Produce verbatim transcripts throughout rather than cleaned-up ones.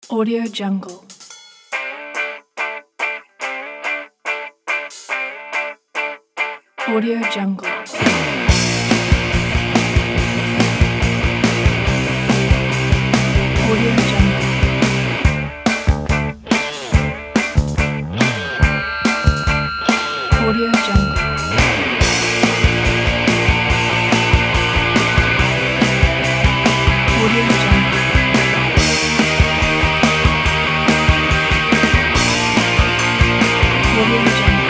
Audio Jungle. Audio Jungle. Audio Jungle. Audio Jungle. Audio Jungle. Audio Jungle.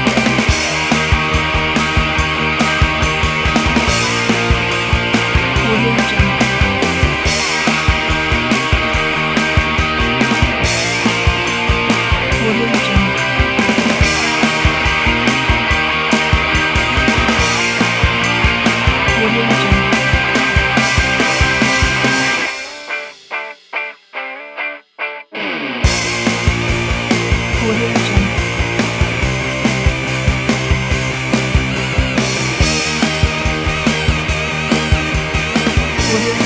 Audio Jungle. Audio Jungle. Audio Jungle. Audio Jungle. Audio